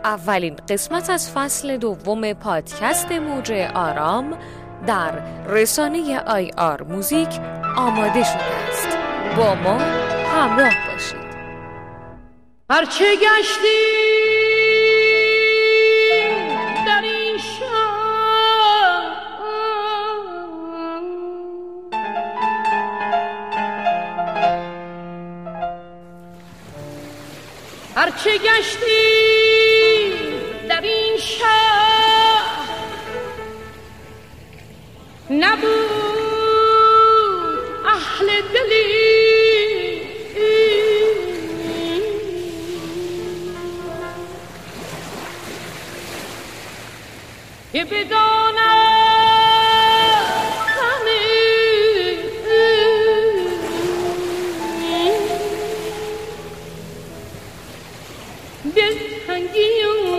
اولین قسمت از فصل دوم پادکست موج آرام در رسانه IR موزیک آماده شده است. با ما همراه باشید. هرچه گشتی در این شهر، هرچه گشتی در این شهر، نبود اهل دلی که بداند همه دلتنگی و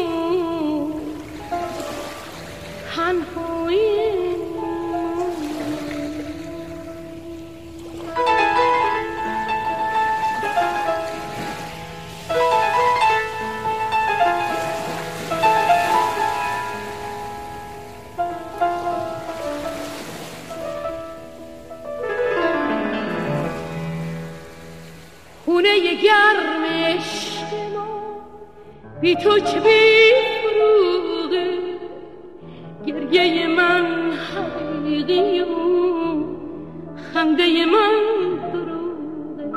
تنهایی. خونه گرم عشق ما بی تو که بی فروغه، گریه من حقیقی و خنده من دروغه.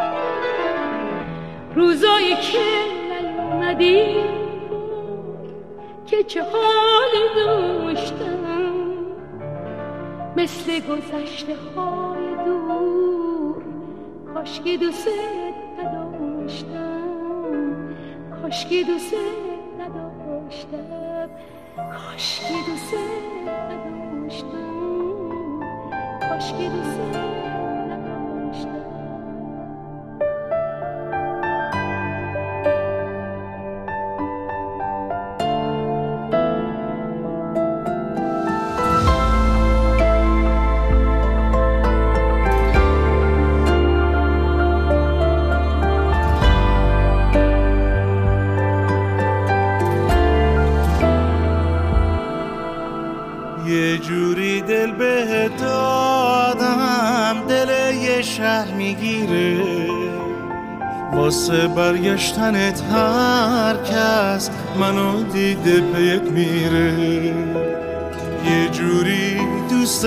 روزایی که نیومدی که چه حالی داشتم، مثل گذشته های دور کاشکی دوست نداشتم، کاشکی دوست نداشتم، کاشکی دوست نداشتم، کاشکی دوست نداشتم. یه جوری دل به دادم، دل یه شهر میگیره، واسه برگشتنت هر کس منو دیده پیت میره. یه جوری دوست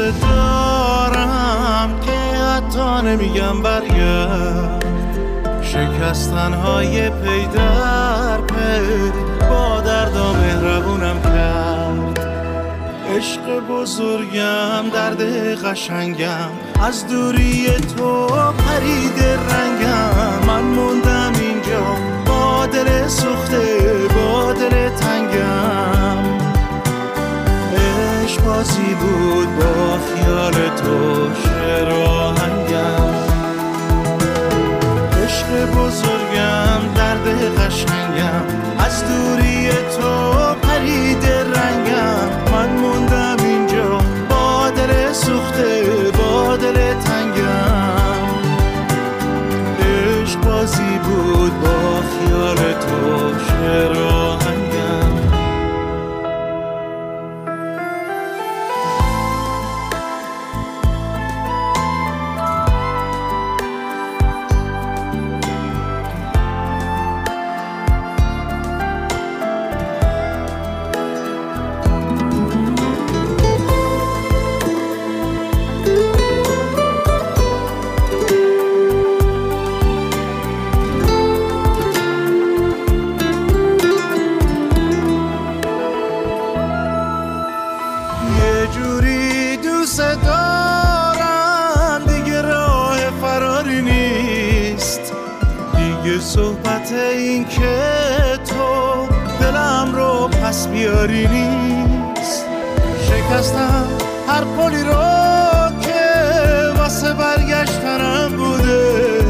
دارم که حتی نمیگم برگرد، شکستنهای پی در پی با درد و مهربونم کرد. عشق بزرگم، درد قشنگم، از دوری تو پرید رنگم. من موندم اینجا با دل سوخته، با دل تنگم. عشق بازی بود با خیال تو، شعر و آهنگم. عشق بزرگم، درد قشنگم، از دوری تو پرید رنگم. من موندم اینجا با دل سوخته، با دل تنگم. عشق بازی بود با خیال تو، شعر و آهنگم. صحبت این که تو دلم رو پس بیاری نیست. شکستم هر پلی رو که واسه برگشتنم بوده.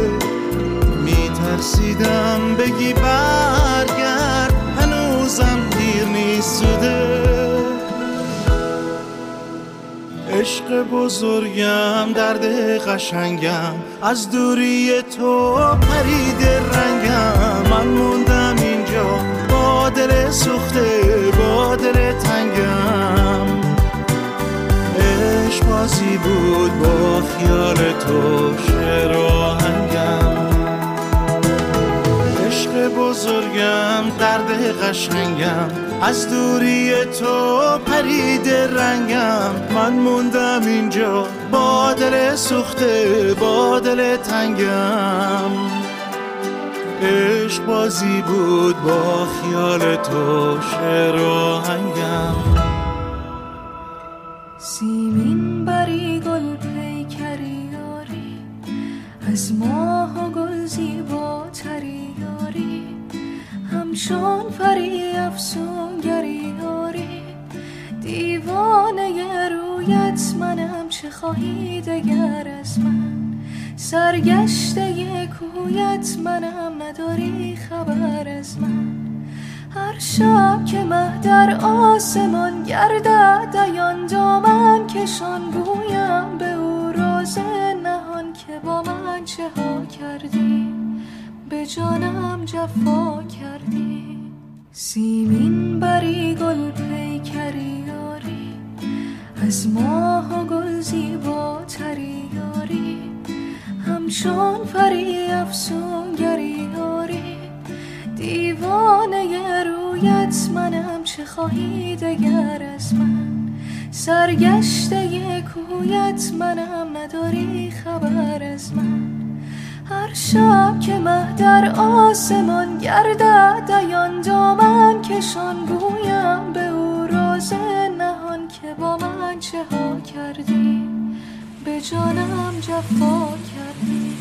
میترسیدم بگی برگرد، هنوزم دیر نیست زوده. عشق بزرگم، درد قشنگم، از دوری تو پرید رنگم. من موندم اینجا با دل سوخته با دل تنگم. عشق بازی بود با خیال تو شعر و آهنگم. عشق بزرگم درد قشنگم، از دوری تو پرید رنگم. من موندم اینجا با دل سوخته با دل تنگم. عشق بازی بود با خیال تو شعر و آهنگم. سیمین بری گل پیکری یاری، از ماه و گل زیباتری یاری. همچون پری افسونگری یاری، دیوانه رویت منم. چه خواهی دگر از من؟ سرگشته کویت منم، نداری خبر از من. هر شب که مه در آسمان گردد عیان، دامن کشان گویم به او راز نهان که با من چه ها کردی، به جانم جفا کردی. سیمین بری گل پیکری یاری، از ماه و گل زیباتری یاری. همچون پری افسونگری یاری، دیوانه رویت منم. چه خواهی دگر از من؟ سرگشته کویت منم، نداری خبر از من. هر شب که مه در آسمان گردد عیان، دامن کشان گویم به او راز نهان که با من چه ها کردی، به جانم جفا کردی.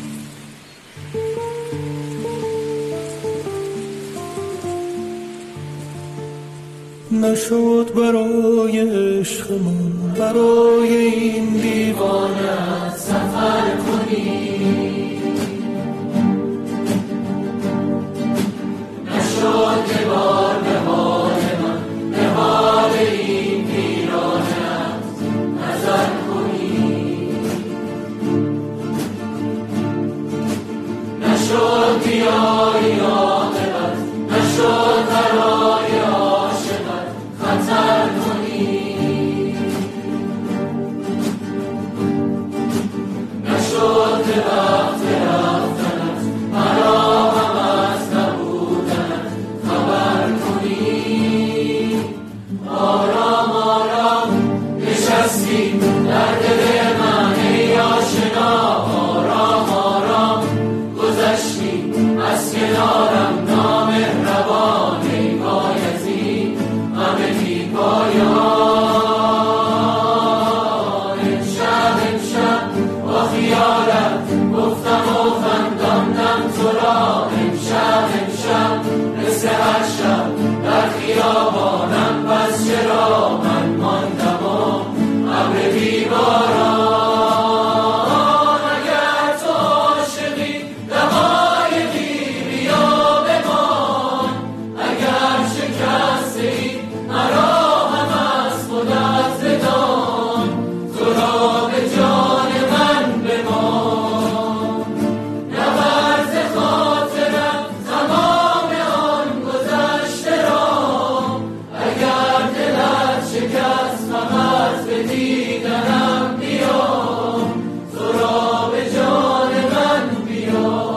نشد برای عشقمون برای این دیوانه سفر کنی، نشد که بار به حال من به حال این دیوانه نظر کنی، نشد بیایی عاقبت، نشد برای عاشقت خطر کنی، نشد به وقت رفتنت مرا هم از نبودنت خبر کنی. آرام آرام نشستی در دل من ای آشنا، آرام آرام گذشتی از کنارم نامهربان ای بایزید غم بی پایان. امشب با خیالت گفتم و خنداندم تو را، امشب مثل هر شب در خیابانم، پس چرا من ماندم و ابر بی باران. اگر تو عاشقی دقایقی بیا بمان، اگر شکسته‌ای مرا هم از خودت بدان، تو را به جان من بمان. نبر ز خاطرم تمام آن گذشته را، اگر دلت شکست فقط به دیدنم بیا، تو را به جان من بیا.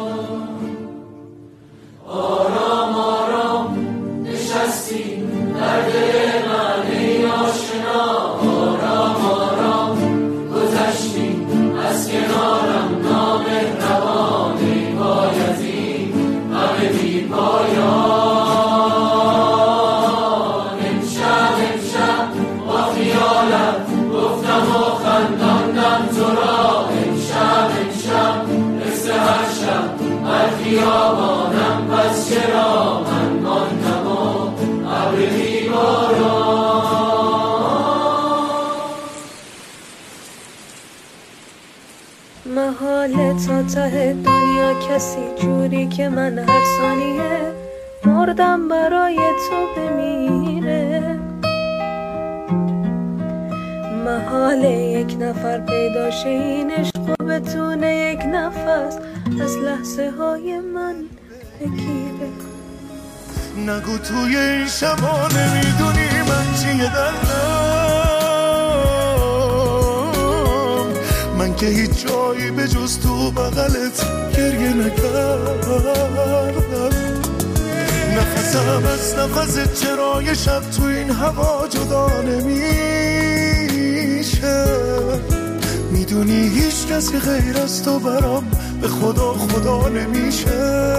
آرام آرام نشستی در دل من ای آشنا، آرام آرام گذشتی از کنارم نامهربان ای بایزید غم بی پایان. امشب با خیالت گفتم و خنداندم تو را، امشب مثل هر شب در خیابانم، پس چرا من ماندم و ابر بی باران. محاله تا ته دنیا کسی جوری که من هر ثانیه مردم برای تو بمیره. محاله یک نفر پیدا شه این عشق و بتونه یک نفس از لحظه های من بگیره. نگو توی این شبا نمیدونی من چیه دلم، من که هیچ جایی به جز تو بغلت گریه نکردم. نفسم از نفست چرای شب تو این هوا جدا نمیشه، میدونی هیچ کسی غیر از تو برام به خدا خدا نمیشه.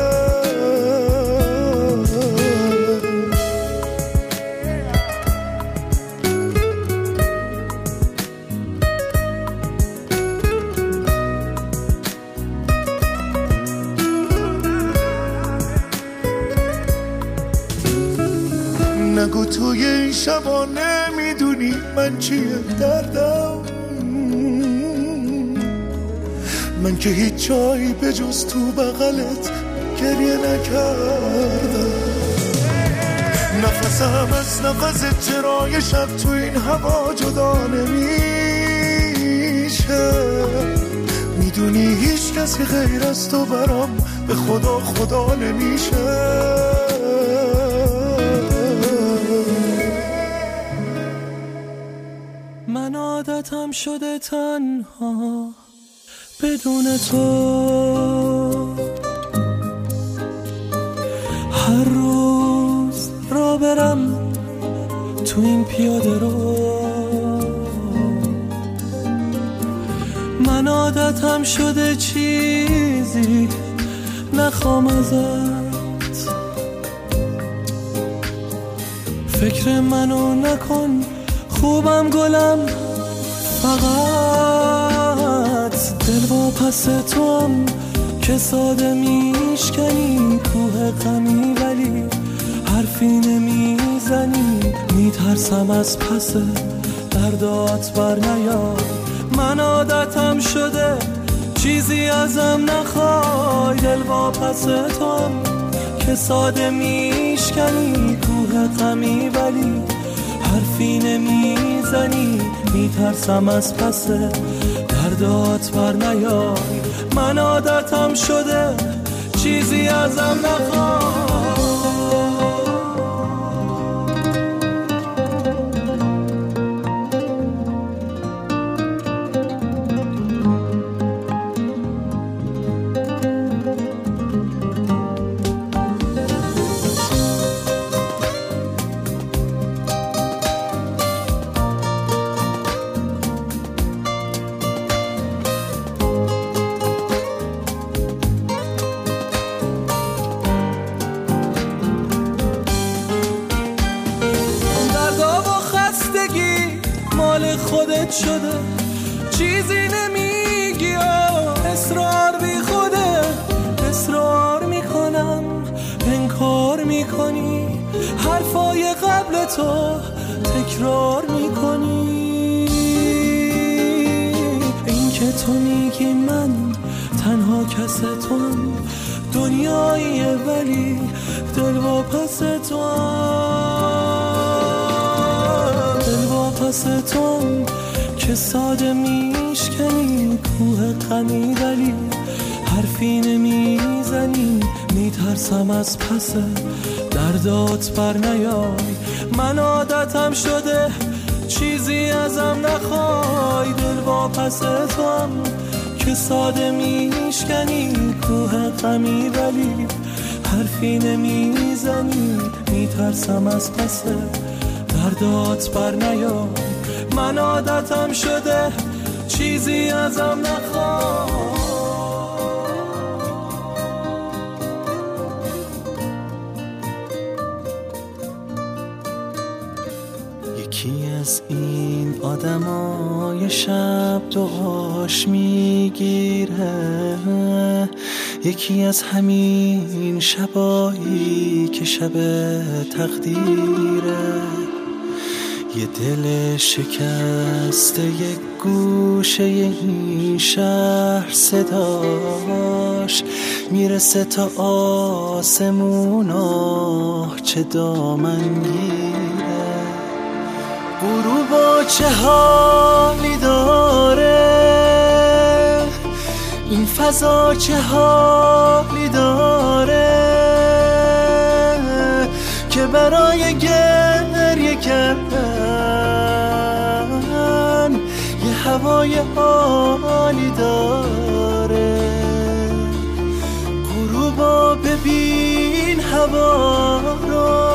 نگو توی این شبا نمیدونی من چیه دردم، من که هیچ جایی به جز تو بغلت گریه نکردم. نفسم از نفست چرای شب تو این هوا جدا نمیشه، میدونی هیچ کسی غیر از تو برام به خدا خدا نمیشه. من عادتم شده تنها بدون تو، هر روز را برم تو این پیاده رو. من عادتم شده چیزی نخوام ازت، فکر منو نکن خوبم گلم، فقط دل با پس تو هم که ساده میشکنی کوه غمی، ولی حرفی نمیزنی، میترسم از پس دردات بر نیاد. من عادتم شده چیزی ازم نخوای، دل با پس تو هم که ساده میشکنی کوه غمی، ولی حرفی نمیزنی، میترسم از پس دردات بر نیای. من عادتم شده چیزی ازم نخوای. خودت شده چیزی نمیگی، اصرار بی خوده، اصرار میکنم انکار میکنی، حرفای قبل تو تکرار میکنی. این که تو میگی من تنها کس توام، دنیاییه ولی دل واپس توام، دل واپس توام که ساده میشکنی کوه غمی، ولی حرفی نمیزنی، میترسم از پس دردات بر نیای. من عادتم شده چیزی ازم نخوای، دل واپس توام که ساده میشکنی کوه غمی، ولی حرفی نمیزنی، میترسم از پس دردات بر نیای. من عادتم شده چیزی ازم نخوای. یکی از این آدمای شب دعاش میگیره، یکی از همین شبایی که شب تقدیره، یه دل شکسته یک گوشه این شهر صداش میرسه تا آسمونا چه دامنگیره. غروبا چه حالی داره، این فضا چه حالی داره، برای گریه کردن یه هوای عالی داره. غروبا ببین هوا رو،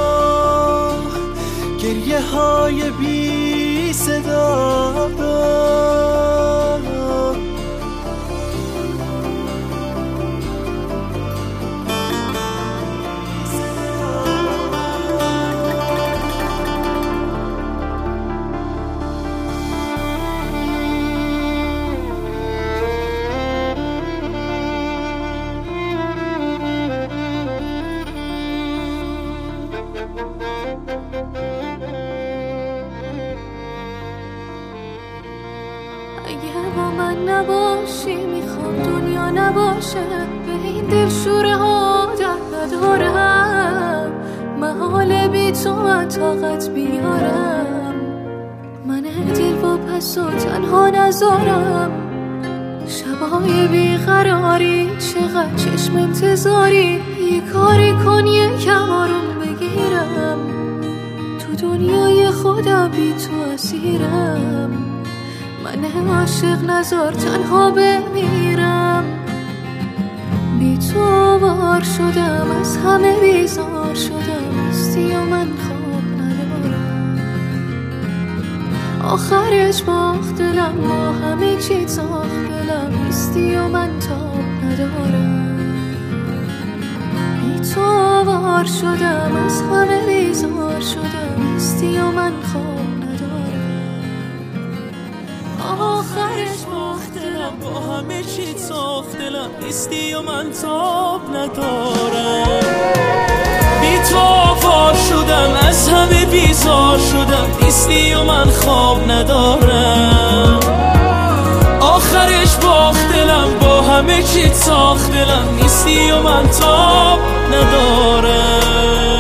گریه های بی صدا رو. اگه با من نباشی میخوام دنیا نباشه، به این دلشوره ها ده ندارم. محال بی تو من طاقت بیارم، من دل و پس و تنها نذارم. شبای بیقراری چقدر چشم انتظاری، یه کاری کن یکم آروم بگیرم. تو دنیای خودم بی تو اسیرم، من عاشق نذار تنها بمیرم. بی تو وار شدم، از همه بیزار شدم. نیستی و من خواب ندارم، آخرش باخت دلم با همه چی ساخت دلم. نیستی و من تاب ندارم، بی تو وار شدم، از همه بیزار شدم. نیستی و من خواب آخرش باخت دلم با همه چیت ساخت دلم. نیستی و من تاب ندارم، بی تو وار شدم، از همه بیزار شدم. نیستی و من خواب ندارم، آخرش باخت دلم با همه چیت ساخت دلم. نیستی و من تاب ندارم.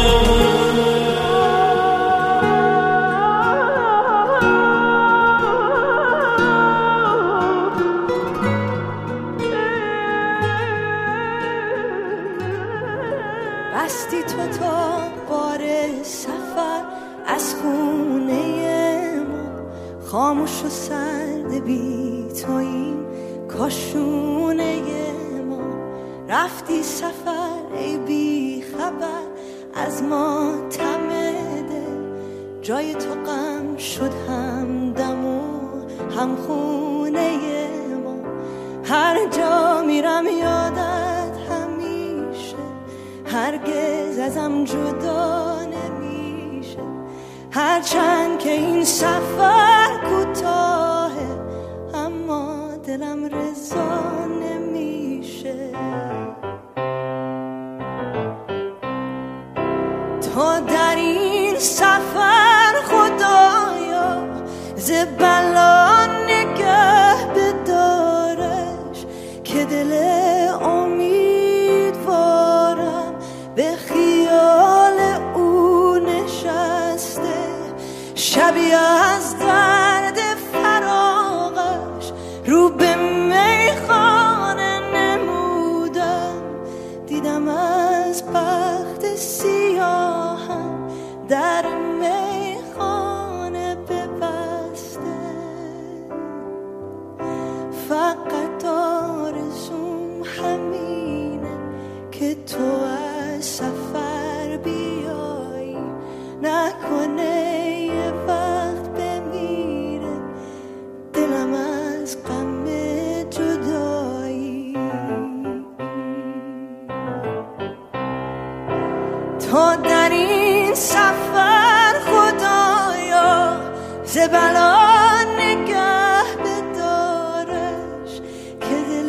بستی تو تا بار سفر از خونه ما، خاموش و سرد بی توییم کاشونه ما. رفتی سفر ای بی خبر از ما تمده، جای تو غم شد همدم و هم خونه ما. هر جا میرم یادت همیشه، هرگز ازم جدا نمیشه. هرچند که این سفر کوتاهه، اما دلم رضا نمیشه. تو در این سفر خدایا ز بلا نگه بدارش، که دل امیدوارم به خیال او نشسته. شبی از درد فراقش رو به میخانه نمودم، دیدم از بخت سیاهم در میخانه ببسته. فقط آرزوم همینه که تو از سفر بیایی، نکنه یه وقت بمیره دلم از غم جدایی. تو در این سفر خدایا ز بلا نگه بدارش، که دل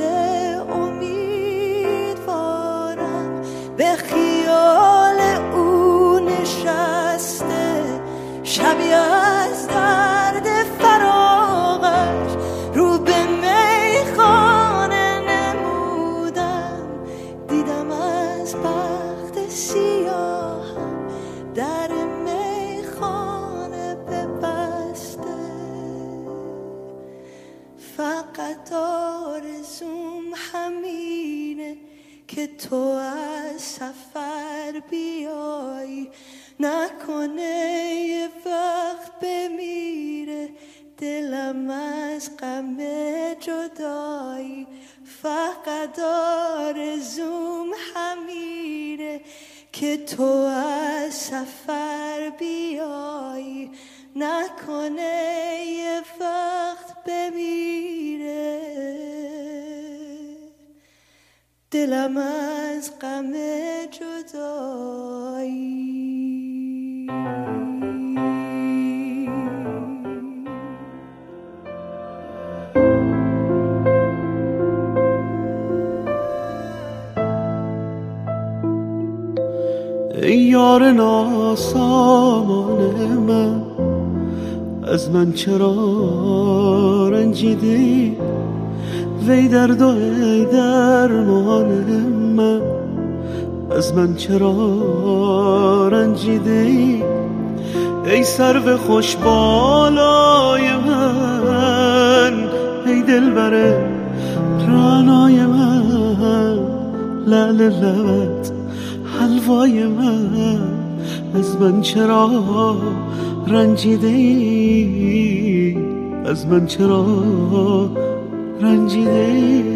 امیدوارم به خیال او نشسته. شبی از درد فراقش رو به میخانه نمودم، دیدم از بخت سیاهم در میخانه ببسته. فقط آرزوم همینه که تو از سفر بیایی، نکنه یه وقت بمیره دلم از غم جدایی فقط آرزوم همیره که تو از سفر بیایی نکنه یه وقت بمیره دلم از غم جدایی ای یار ناسامان من از من چرا رنجیدی وی درد و ای درمان من از من چرا رنجیدی ای سرو خوش بالای من ای دلبر رعنای من لعل لبت حلوای من از من چرا رنجیدی از من چرا رنجیدی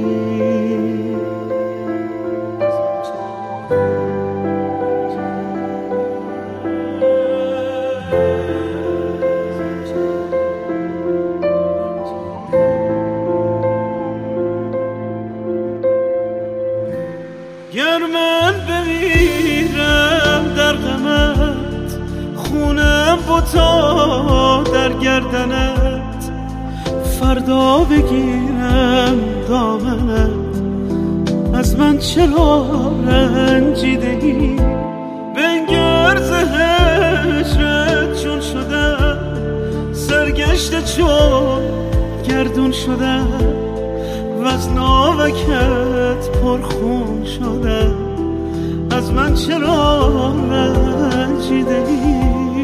گر من بمیرم در غمت خونم بتا در گردنت فردا بگیرم دامنت از من چرا رنجیدی بنگر ز هجرت چون شدم سرگشته چون گردون شدم و از ناوکت پرخون شدم از من چرا رنجیدی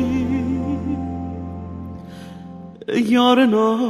یار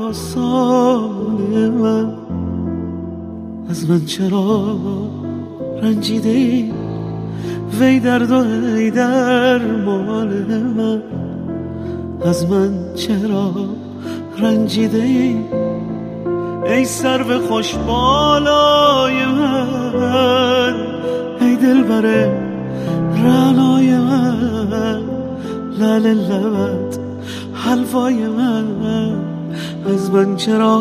ناسان من از من چرا رنجیدی وی درد و ای درمان من از من چرا رنجیدی ای سرو خوش بالای من ای دلبر رعنای من لعل لبت حلوای من از من چرا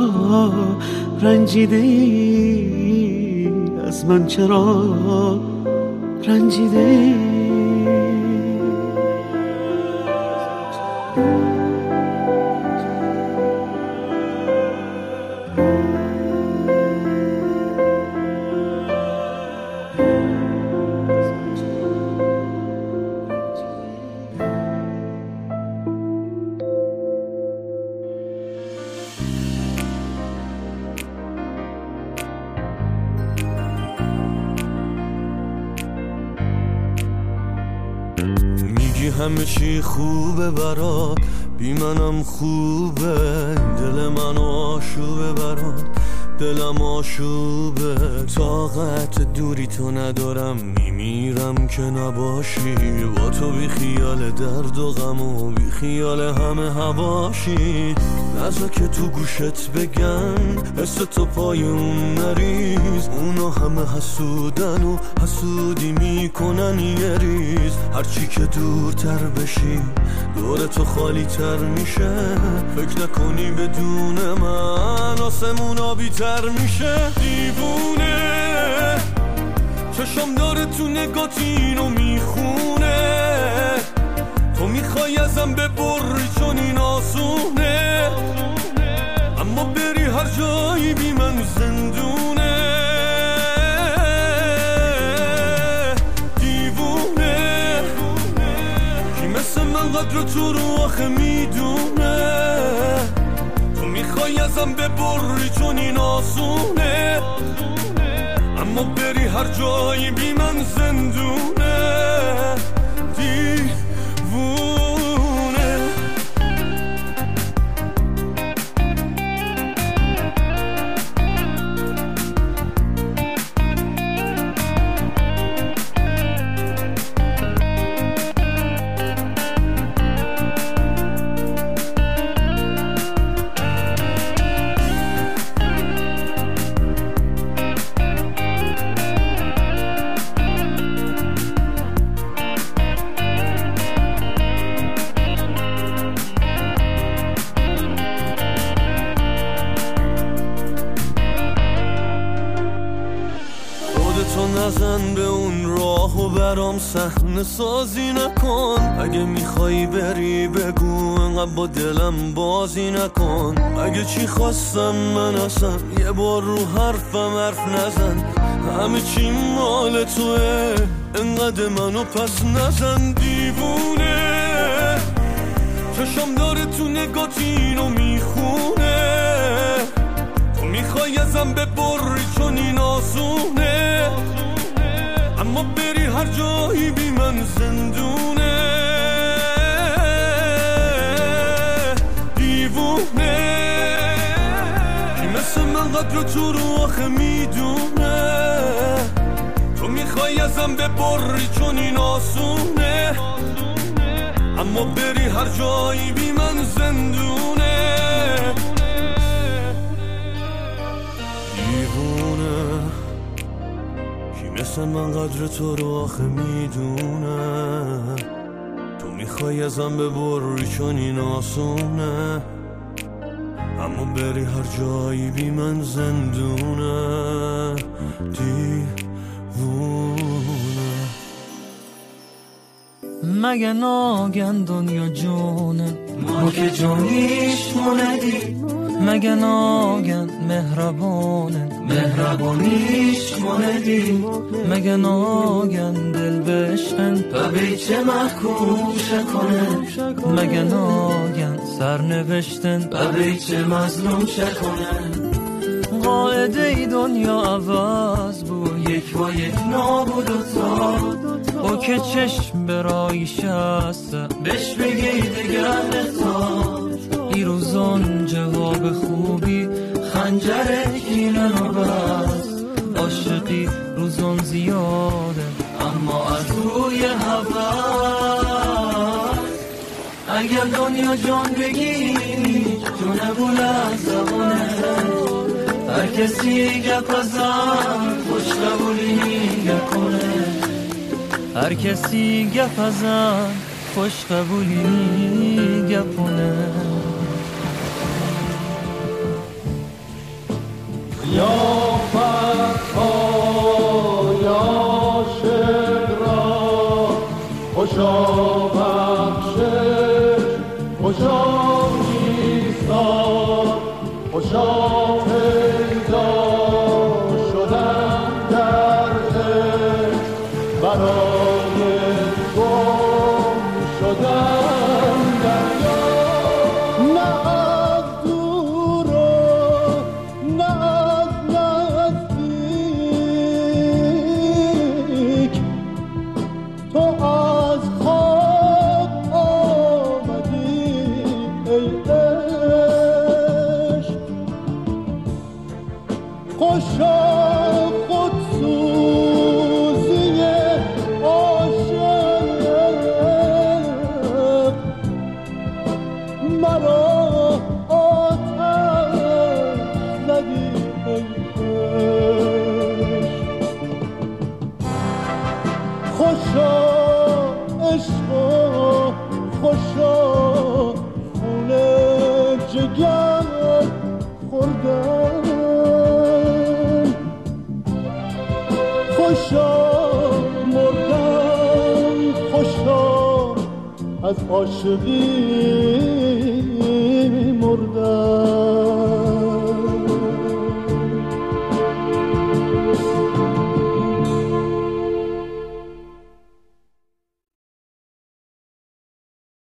رنجیدی از من چرا رنجیدی همه چی خوبه برات بی منم خوبه دل من آشوبه برات دلم آشوبه طاقت دوری تو ندارم میمیرم که نباشی با تو بی خیال درد و غم و بی خیال همه هواشی نذار که تو گوشت بگن حس تو پای اون نریز اونا همه حسودن و حسودی میکنن یه ریز هرچی که دورتر بشی دور تو خالی تر میشه فکر نکنی بدون من آسمون آبی تر میشه دیوونه چشم داره تو نگات اینو میخونه تو میخوای ازم ببری چون این آسونه اما بری هر جایی بی من زندونه دیوونه کی مثل من قدر تو رو آخه میدونه تو میخوای ازم ببری چون این آسونه اما بری هر جایی بی من زندونه دیوونه من به اون راه و برام صحنه سازی نکن. اگه میخوایی بری بگو، انقدر با دلم بازی نکن. اگه چی خواستم من اصلا یه بار رو حرفم حرف نزن. همه چی مال توه، انقدر منو پس نزن. دیوونه چشم داره تو نگات اینو میخونه. تو میخوای ازم ببری چون این آسونه، اما بری هر جایی بی من زندونه. دیوونه کی مثل من قدر تو رو آخه میدونه. تو میخوای ازم ببری چون این آسونه، اما بری هر جایی بی من زندونه. دیوونه کی مثل من قدر تو رو آخه میدونه. تو میخوای ازم ببری چون این آسونه، اما بری هر جایی بی من زندونه. دیوونه مگه ناگن دنیا جونه ما که جونیش موندی. مگه ناگن مهربانیش موندی. مگه ناگن دل بشن ببیچه محکوشه کنه. مگه ناگن سر نوشتن ببیچه مظلوم شکنه. قاعده ای دنیا عوض بود، یک با یک نابود و تا. او که چشم برای شسته بهش بگی دگر نتا. ای روزان جواب خوبی خنجر کینه رو بس. عاشقی روزان زیاده اما از روی هوا. اگر دنیا جان بگی جونه بوله زبونه. هر کسی گپ ازم خوش قبولی کنه. هر کسی گپ ازم خوش قبولی گپونه. یا فتای عاشق را خوشا بخشش، خوشا ایستاد، خوشا پیدا شدن در عشق. برای گم شدن دریا، نه از دور و نه از نزدیک. تو از خواب آمدی ای عشق. خوشا خودسوزی عاشق، مرا آتش زدی ای عشق. خوشا عشق و خوشا خون جگر خوردن. خوشا مردن، خوشا از عاشقی مردن.